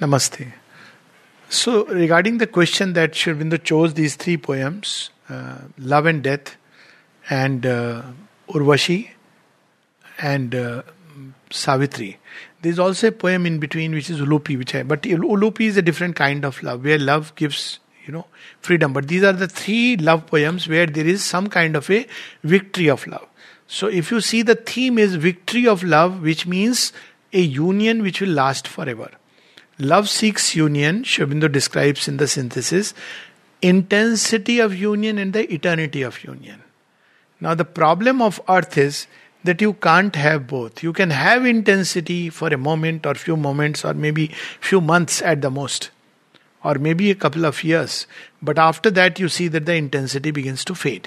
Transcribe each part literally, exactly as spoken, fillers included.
Namaste. So, regarding the question that Sri Aurobindo chose these three poems, uh, Love and Death, and uh, Urvashi, and uh, Savitri. There is also a poem in between which is Ulupi, which I, but Ulupi is a different kind of love, where love gives, you know, freedom. But these are the three love poems where there is some kind of a victory of love. So, if you see, the theme is victory of love, which means a union which will last forever. Love seeks union, Sri Aurobindo describes in the synthesis, intensity of union and the eternity of union. Now the problem of earth is that you can't have both. You can have intensity for a moment or few moments or maybe few months at the most, or maybe a couple of years. But after that you see that the intensity begins to fade.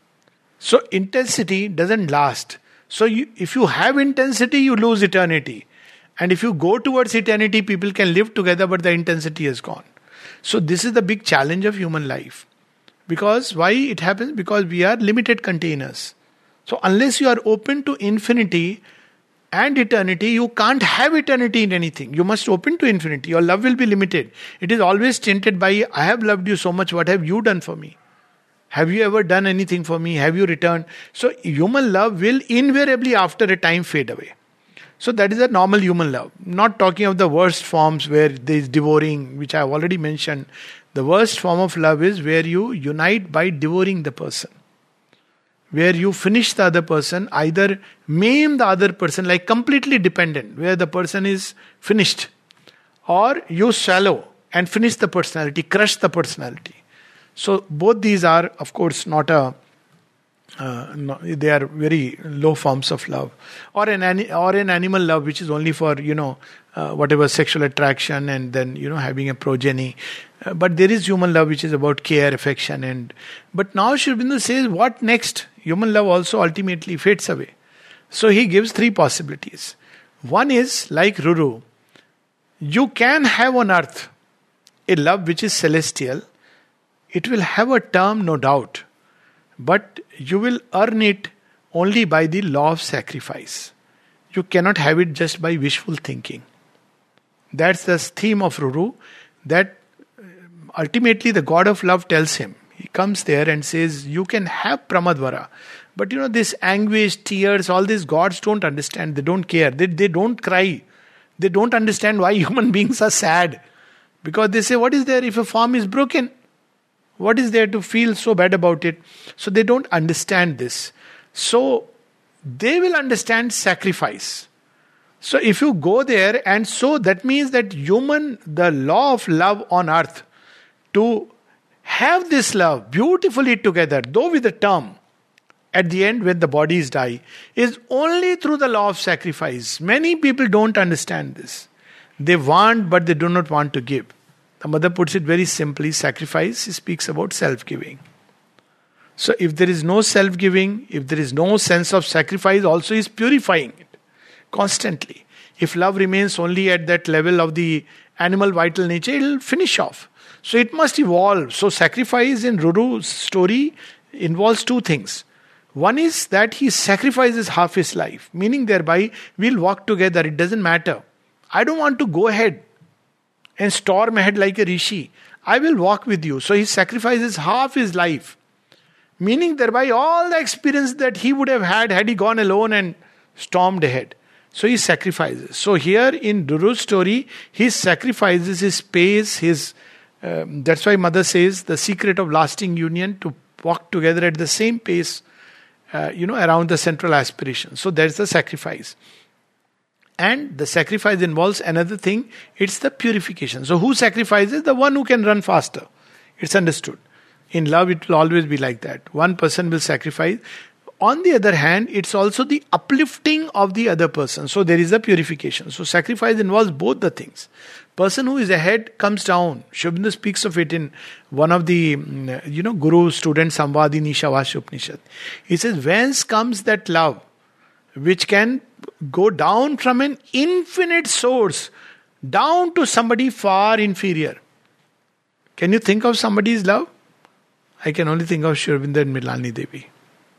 So intensity doesn't last. So you, if you have intensity, you lose eternity. And if you go towards eternity, people can live together, but the intensity is gone. So this is the big challenge of human life. Because why it happens? Because we are limited containers. So unless you are open to infinity and eternity, you can't have eternity in anything. You must open to infinity. Your love will be limited. It is always tinted by, I have loved you so much, what have you done for me? Have you ever done anything for me? Have you returned? So human love will invariably after a time fade away. So that is a normal human love. Not talking of the worst forms where there is devouring, which I have already mentioned. The worst form of love is where you unite by devouring the person. Where you finish the other person, either maim the other person like completely dependent, where the person is finished. Or you swallow and finish the personality, crush the personality. So both these are, of course, not a Uh, no, they are very low forms of love, or an ani- or an animal love, which is only for, you know, uh, whatever sexual attraction and then, you know, having a progeny. Uh, but there is human love, which is about care, affection, and but now Sri Aurobindo says, what next? Human love also ultimately fades away. So he gives three possibilities. One is like Ruru. You can have on earth a love which is celestial. It will have a term, no doubt. But you will earn it only by the law of sacrifice. You cannot have it just by wishful thinking. That's the theme of Ruru. That ultimately the God of love tells him. He comes there and says, you can have Pramadvara. But you know, this anguish, tears, all these gods don't understand. They don't care. They, they don't cry. They don't understand why human beings are sad. Because they say, what is there if a form is broken? What is there to feel so bad about it? So they don't understand this. So they will understand sacrifice. So if you go there, and so that means that human, the law of love on earth, to have this love beautifully together, though with a term, at the end when the bodies die, is only through the law of sacrifice. Many people don't understand this. They want, but they do not want to give. The mother puts it very simply, sacrifice, he speaks about self-giving. So if there is no self-giving, if there is no sense of sacrifice, also is purifying it constantly. If love remains only at that level of the animal vital nature, it will finish off. So it must evolve. So sacrifice in Ruru's story involves two things. One is that he sacrifices half his life, meaning thereby we'll walk together, it doesn't matter. I don't want to go ahead and storm ahead like a rishi. I will walk with you. So he sacrifices half his life. Meaning thereby all the experience that he would have had had he gone alone and stormed ahead. So he sacrifices. So here in Ruru's story, he sacrifices his pace, his... Um, that's why mother says the secret of lasting union, to walk together at the same pace, uh, you know, around the central aspiration. So there's the sacrifice. And the sacrifice involves another thing, it's the purification. So who sacrifices? The one who can run faster. It's understood. In love, it will always be like that. One person will sacrifice. On the other hand, it's also the uplifting of the other person. So there is a purification. So sacrifice involves both the things. Person who is ahead comes down. Sri Aurobindo speaks of it in one of the, you know, Guru student Samvadini Shavasya Upanishad. He says, whence comes that love which can go down from an infinite source down to somebody far inferior? Can you think of somebody's love? I can only think of Sri Aurobindo and Mrilani Devi.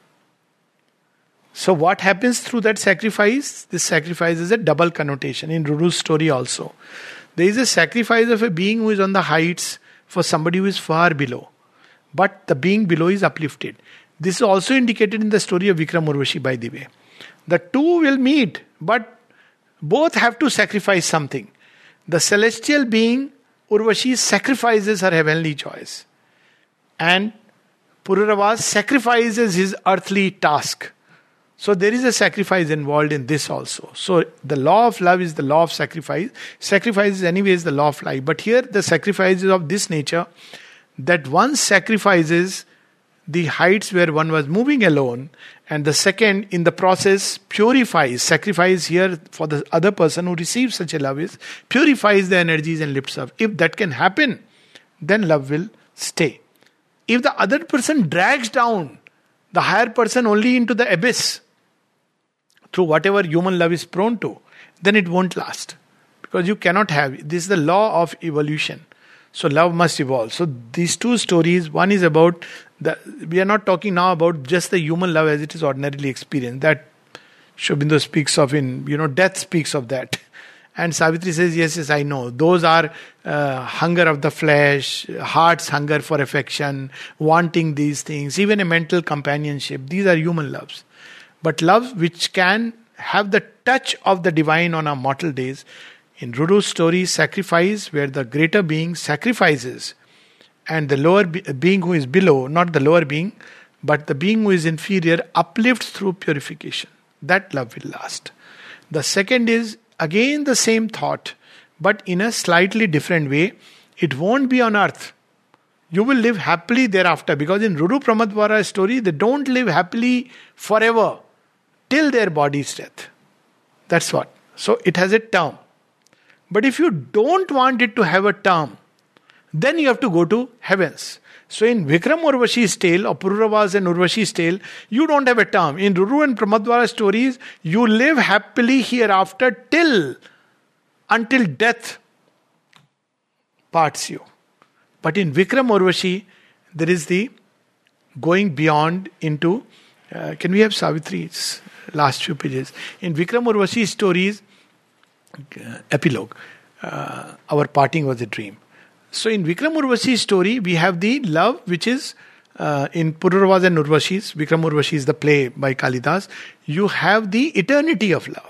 So what happens through that sacrifice? This sacrifice is a double connotation in Ruru's story also. There is a sacrifice of a being who is on the heights for somebody who is far below. But the being below is uplifted. This is also indicated in the story of Vikram Urvashi, by the way. The two will meet, but both have to sacrifice something. The celestial being, Urvashi, sacrifices her heavenly joys. And Pururavas sacrifices his earthly task. So there is a sacrifice involved in this also. So the law of love is the law of sacrifice. Sacrifice is anyways the law of life. But here the sacrifice is of this nature, that one sacrifices the heights where one was moving alone, and the second in the process purifies. Sacrifice here for the other person who receives such a love is purifies the energies and lifts up. If that can happen, then love will stay. If the other person drags down the higher person only into the abyss through whatever human love is prone to, then it won't last. Because you cannot have, this is the law of evolution. So love must evolve. So these two stories, one is about, the, we are not talking now about just the human love as it is ordinarily experienced. That Sri Aurobindo speaks of in, you know, death speaks of that. And Savitri says, yes, yes, I know. Those are uh, hunger of the flesh, heart's hunger for affection, wanting these things, even a mental companionship. These are human loves. But love which can have the touch of the divine on our mortal days. In Ruru's story, sacrifice, where the greater being sacrifices and the lower be- being who is below, not the lower being, but the being who is inferior, uplifts through purification. That love will last. The second is again the same thought, but in a slightly different way. It won't be on earth. You will live happily thereafter, because in Ruru Pramadwara's story, they don't live happily forever till their body's death. That's what. So it has a term. But if you don't want it to have a term, then you have to go to heavens. So in Vikram Urvashi's tale, or Pururavas and Urvashi's tale, you don't have a term. In Ruru and Pramadwara stories, you live happily hereafter till, until death parts you. But in Vikram Urvashi, there is the going beyond into, uh, can we have Savitri's last few pages? In Vikram Urvashi's stories, uh, epilogue, uh, our parting was a dream. So in Vikram Urvashi's story, we have the love which is uh, in Pururavas and Urvashi's, Vikram Urvashi is the play by Kalidas, you have the eternity of love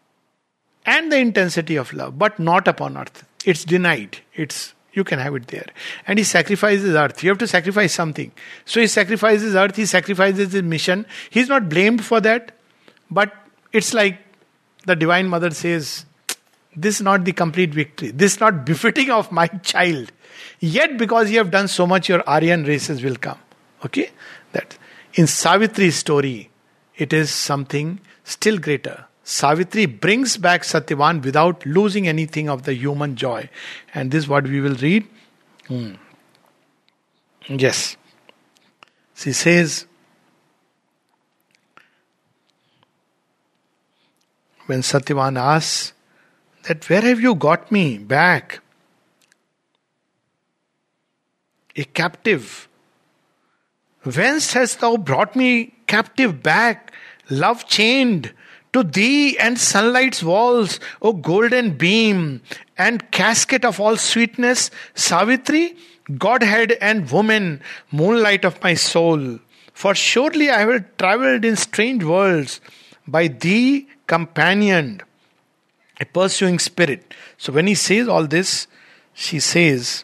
and the intensity of love, but not upon earth. It's denied. It's You can have it there. And he sacrifices earth. You have to sacrifice something. So he sacrifices earth, he sacrifices his mission. He's not blamed for that. But it's like the Divine Mother says, this is not the complete victory. This is not befitting of my child. Yet because you have done so much, your Aryan races will come. Okay? That in Savitri's story, it is something still greater. Savitri brings back Satyavan without losing anything of the human joy. And this is what we will read. Hmm. Yes. She says, when Satyavan asks, that where have you got me back? A captive. Whence hast thou brought me captive back? Love chained to thee and sunlight's walls, O golden beam and casket of all sweetness, Savitri, Godhead and woman, moonlight of my soul. For surely I have travelled in strange worlds, by thee companioned, a pursuing spirit. So when he says all this, she says,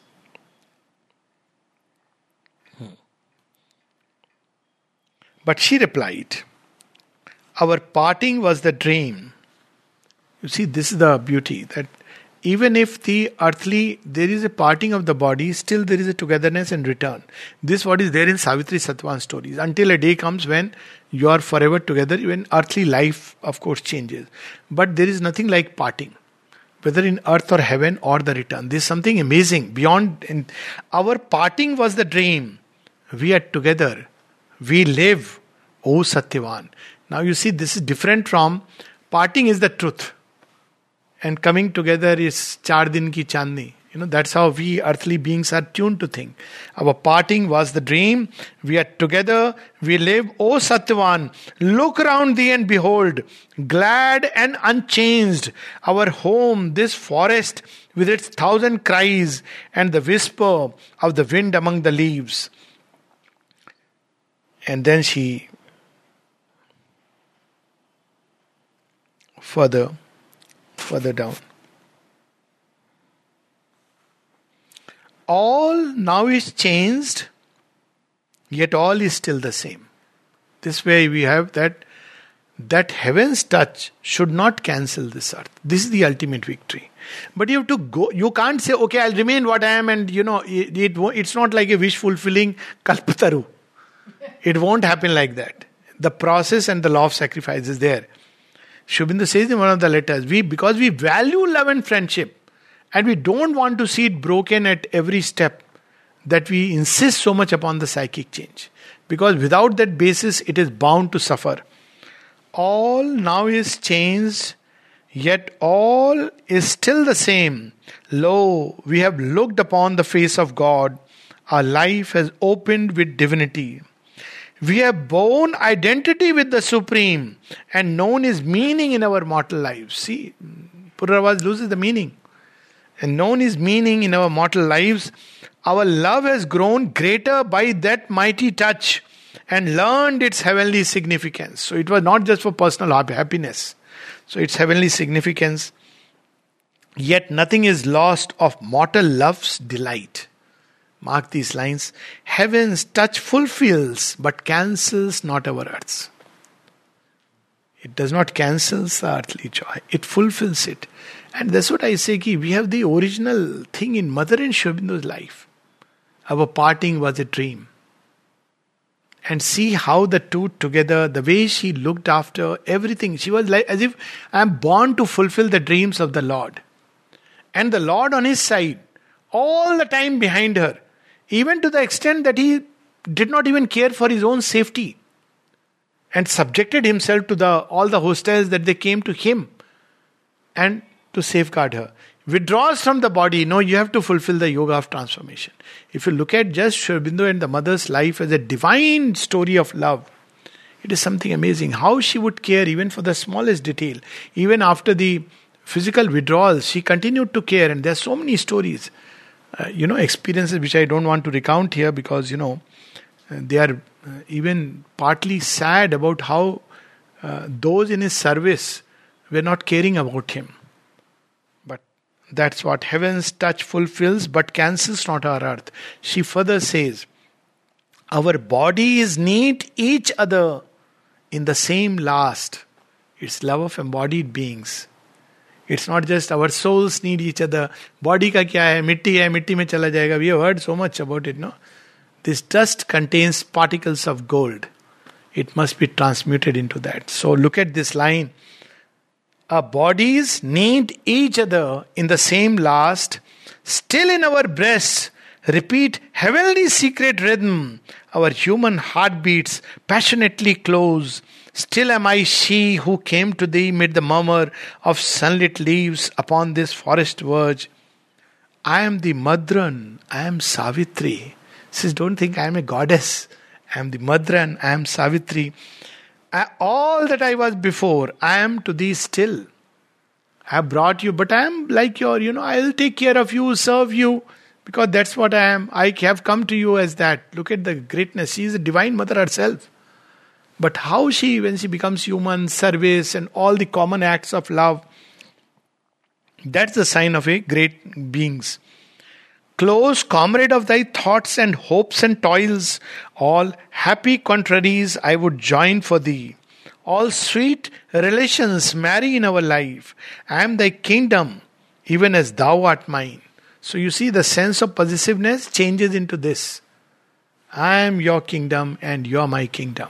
but she replied, our parting was the dream. You see, this is the beauty, that even if the earthly, there is a parting of the body, still there is a togetherness and return. This is what is there in Savitri Satyavan stories. Until a day comes when you are forever together, even earthly life, of course, changes. But there is nothing like parting, whether in earth or heaven or the return. There is something amazing beyond. In, our parting was the dream. We are together. We live. O Satyavan. Now you see, this is different from parting is the truth. And coming together is char din ki chandni. You know, that's how we earthly beings are tuned to think. Our parting was the dream. We are together. We live. O Satyavan, look around thee and behold, glad and unchanged, our home, this forest with its thousand cries and the whisper of the wind among the leaves. And then she further, further down. All now is changed, yet all is still the same. This way we have that that heaven's touch should not cancel this earth. This is the ultimate victory. But you have to go. You can't say, okay, I'll remain what I am, and you know, it, it it's not like a wish fulfilling kalpataru. It won't happen like that. The process and the law of sacrifice is there. Sri Aurobindo says in one of the letters, we because we value love and friendship, and we don't want to see it broken at every step, that we insist so much upon the psychic change. Because without that basis, it is bound to suffer. All now is changed, yet all is still the same. Lo, we have looked upon the face of God. Our life has opened with divinity. We have borne identity with the Supreme and known His meaning in our mortal lives. See, Purravas loses the meaning. And known His meaning in our mortal lives, our love has grown greater by that mighty touch and learned its heavenly significance. So it was not just for personal happiness. So its heavenly significance. Yet nothing is lost of mortal love's delight. Mark these lines. Heaven's touch fulfills but cancels not our earth's. It does not cancel the earthly joy. It fulfills it. And that's what I say, ki we have the original thing in Mother and Sri Aurobindo's life. Our parting was a dream. And see how the two together, the way she looked after everything. She was like as if I am born to fulfill the dreams of the Lord. And the Lord on His side, all the time behind her. Even to the extent that He did not even care for His own safety. And subjected Himself to the all the hostiles that they came to Him. And to safeguard her. Withdraws from the body. No, you have to fulfill the yoga of transformation. If you look at just Sri Aurobindo and the mother's life as a divine story of love, it is something amazing. How she would care even for the smallest detail. Even after the physical withdrawals, she continued to care. And there are so many stories, uh, you know, experiences which I don't want to recount here because, you know, they are uh, even partly sad about how uh, those in His service were not caring about Him. That's what heaven's touch fulfills but cancels not our earth. She further says, our bodies need each other in the same last. It's love of embodied beings. It's not just our souls need each other. Body ka kya hai? Mitti hai, mitti mein chala jayega. We have heard so much about it, no? This dust contains particles of gold. It must be transmuted into that. So look at this line. Our bodies need each other in the same last. Still in our breasts, repeat heavenly secret rhythm. Our human heartbeats passionately close. Still am I she who came to thee mid the murmur of sunlit leaves upon this forest verge. I am the Madran, I am Savitri. Says, don't think I am a goddess. I am the Madran, I am Savitri. I, all that I was before, I am to thee still. I have brought you, but I am like your, you know, I will take care of you, serve you, because that's what I am. I have come to you as that. Look at the greatness. She is a divine mother herself. But how she, when she becomes human, service and all the common acts of love, that's the sign of a great beings. Close comrade of thy thoughts and hopes and toils, all happy contraries I would join for thee. All sweet relations marry in our life. I am thy kingdom, even as thou art mine. So you see the sense of possessiveness changes into this. I am your kingdom and you are my kingdom.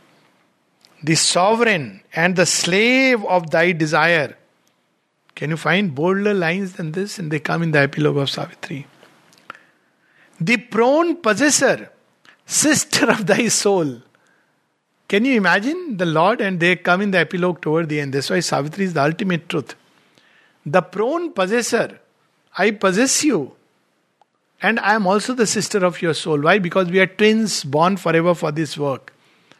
The sovereign and the slave of thy desire. Can you find bolder lines than this? And they come in the epilogue of Savitri. The prone possessor, sister of thy soul. Can you imagine the Lord? And they come in the epilogue toward the end. That's why Savitri is the ultimate truth. The prone possessor. I possess you. And I am also the sister of your soul. Why? Because we are twins born forever for this work.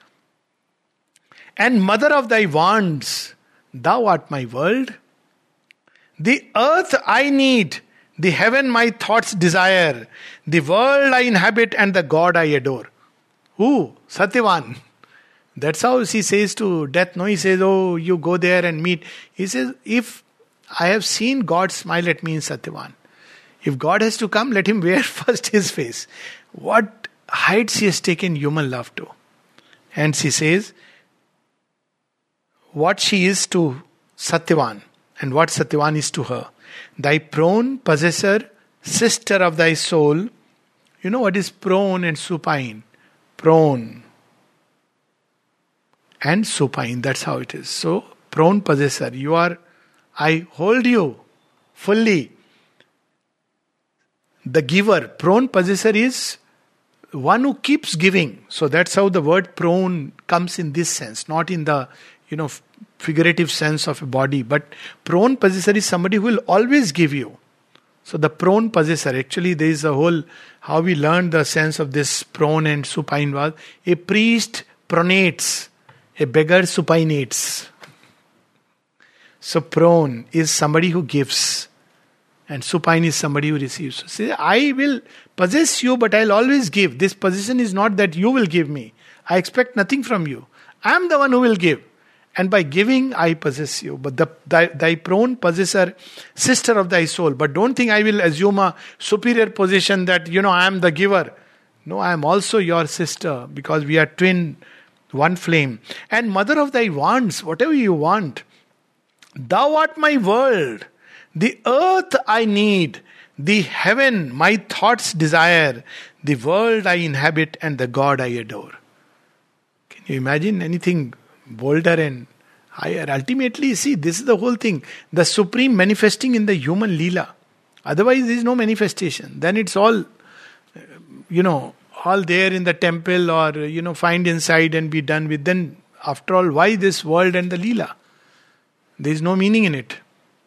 And mother of thy wants, thou art my world. The earth I need, the heaven my thoughts desire, the world I inhabit and the God I adore. Who? Satyavan. That's how he says to death. No, he says, oh, you go there and meet. He says, if I have seen God smile at me in Satyavan, if God has to come, let him wear first his face. What heights he has taken human love to. And she says, what she is to Satyavan and what Satyavan is to her. Thy prone possessor, sister of thy soul. You know what is prone and supine? Prone and supine, that's how it is. So, prone possessor, you are, I hold you fully. The giver, prone possessor is one who keeps giving. So that's how the word prone comes in this sense, not in the, you know, figurative sense of a body. But prone possessor is somebody who will always give you. So the prone possessor, actually there is a whole, how we learned the sense of this prone and supine was, a priest pronates, a beggar supinates. So prone is somebody who gives. And supine is somebody who receives. So say, I will possess you, but I'll always give. This position is not that you will give me. I expect nothing from you. I am the one who will give. And by giving, I possess you. But the, thy, thy prone possessor, sister of thy soul. But don't think I will assume a superior position that, you know, I am the giver. No, I am also your sister because we are twin, one flame. And mother of thy wants, whatever you want. Thou art my world. The earth I need, the heaven my thoughts desire, the world I inhabit and the God I adore. Can you imagine anything bolder and higher? Ultimately, see, this is the whole thing. The supreme manifesting in the human Leela. Otherwise, there is no manifestation. Then it's all, you know, all there in the temple or, you know, find inside and be done with. Then, after all, why this world and the Leela? There is no meaning in it.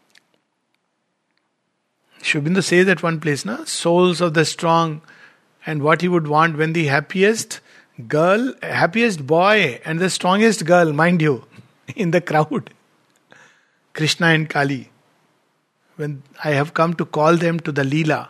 Sri Aurobindo says at one place, na, souls of the strong, and what he would want when the happiest girl, happiest boy, and the strongest girl, mind you, in the crowd, Krishna and Kali, when I have come to call them to the Leela,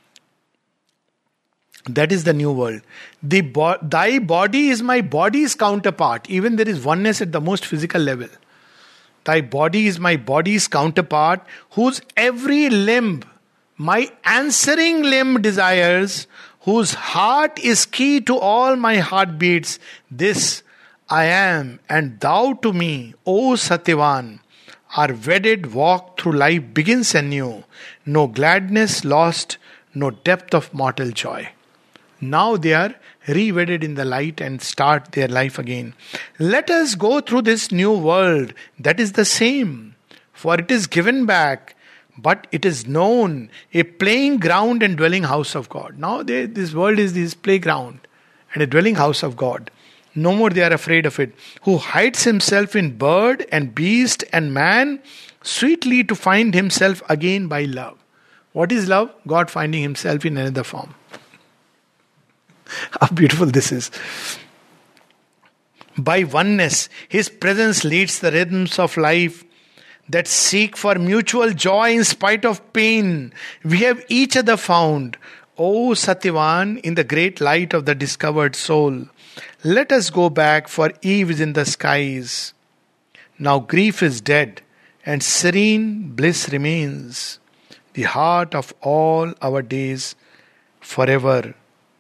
that is the new world. The bo- thy body is my body's counterpart. Even there is oneness at the most physical level. Thy body is my body's counterpart, whose every limb my answering limb desires, whose heart is key to all my heartbeats. This I am, and thou to me, O Satyavan. Our wedded walk through life begins anew. No gladness lost, no depth of mortal joy. Now they are re-wedded in the light and start their life again. Let us go through this new world that is the same, for it is given back. But it is known, a playing ground and dwelling house of God. Now they, this world is this playground and a dwelling house of God. No more they are afraid of it. Who hides himself in bird and beast and man, sweetly to find himself again by love. What is love? God finding himself in another form. How beautiful this is. By oneness, his presence leads the rhythms of life that seek for mutual joy in spite of pain. We have each other found. O Satyavan, in the great light of the discovered soul, let us go back, for eve is in the skies. Now grief is dead and serene bliss remains, the heart of all our days forever,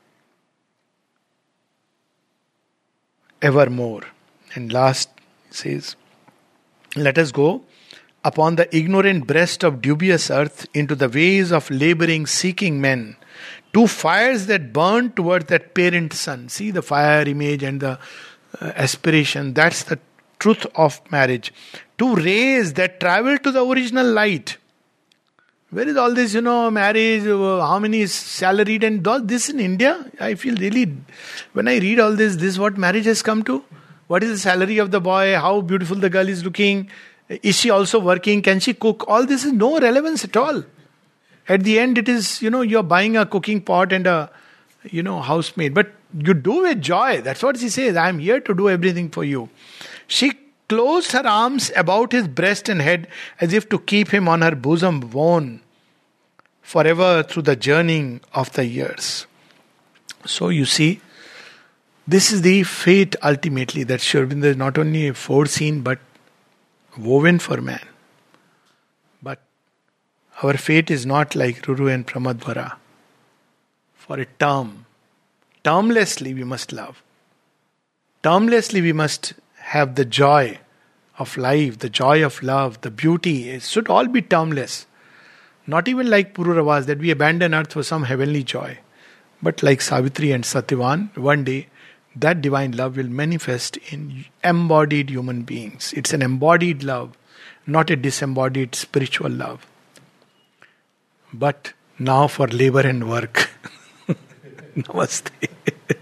evermore. And last says, let us go upon the ignorant breast of dubious earth into the ways of laboring, seeking men. Two fires that burn towards that parent sun. See the fire image and the uh, aspiration. That's the truth of marriage. Two rays that travel to the original light. Where is all this, you know, marriage, uh, how many is salaried and all this in India? I feel really, when I read all this, this is what marriage has come to. What is the salary of the boy? How beautiful the girl is looking? Is she also working? Can she cook? All this is no relevance at all. At the end, it is, you know, you're buying a cooking pot and a, you know, housemaid. But you do with joy. That's what she says. I'm here to do everything for you. She closed her arms about his breast and head as if to keep him on her bosom worn forever through the journeying of the years. So you see, this is the fate ultimately that Sri Aurobindo is not only foreseen but woven for man. But our fate is not like Ruru and Pramadvara. For a term, termlessly we must love. Termlessly we must have the joy of life, the joy of love, the beauty. It should all be termless. Not even like Pururavas, that we abandon earth for some heavenly joy. But like Savitri and Satyavan, one day that divine love will manifest in embodied human beings. It's an embodied love, not a disembodied spiritual love. But now for labor and work. Namaste.